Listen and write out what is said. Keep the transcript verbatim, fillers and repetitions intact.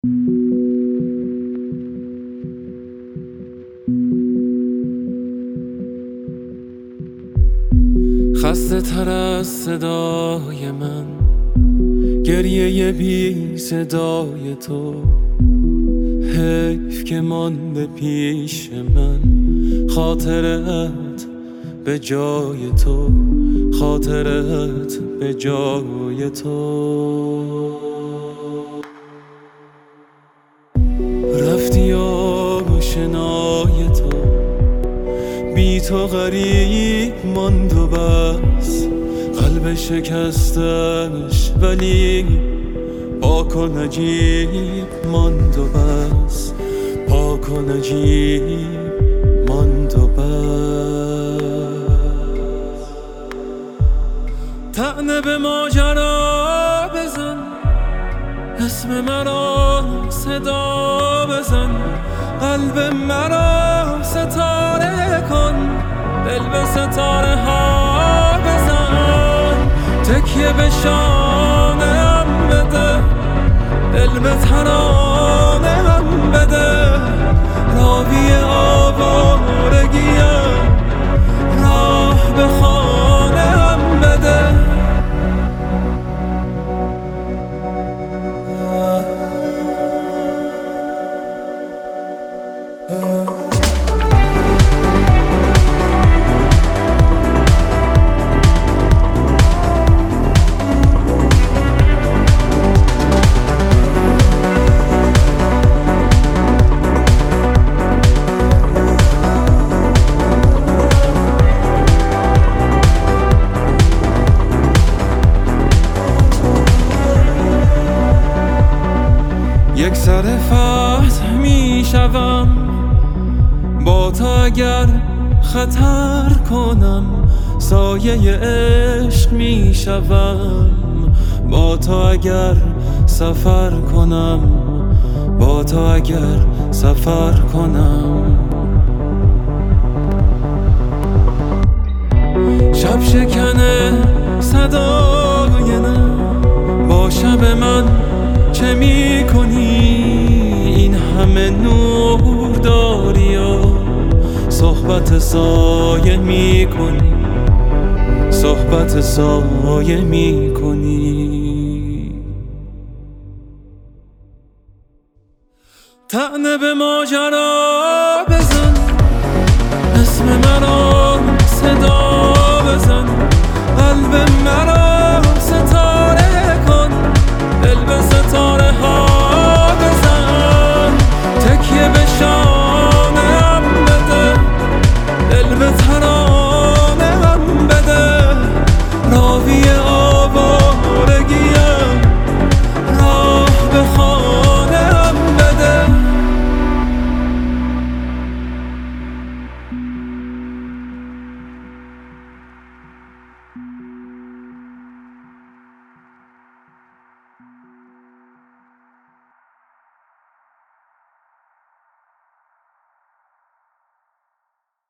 خسته تر از صدای من، گریه بی صدای تو. حیف که مانده پیش من خاطرت به جای تو، خاطرت به جای تو. رفتی آشنای تو، بی تو غریب ماند و بس. قلب شکستش ولی پاک و نجیب ماند و بس، پاک و نجیب ماند و بس. طعنه به ماجرا بزن، اسم مرا صدا بزن. قلب مرا ستاره کن، دل به ستاره ها بزن. تکیه به شانه‌ام بده، دل به ترانه‌ام بده. راوی آوارگیم، راه به خانه‌ام بده. یک سر فتح می شوم با تو اگر خطر کنم. سایه عشق می شوم با تو اگر سفر کنم، با تو اگر سفر کنم. شب شکنه صدای نه، با شب من چه می کنی؟ این همه نور داری و صحبت سایه می کنی، صحبت سایه می کنی. طعنه به ماجرا بزن، اسم مرا صدا بزن. قلب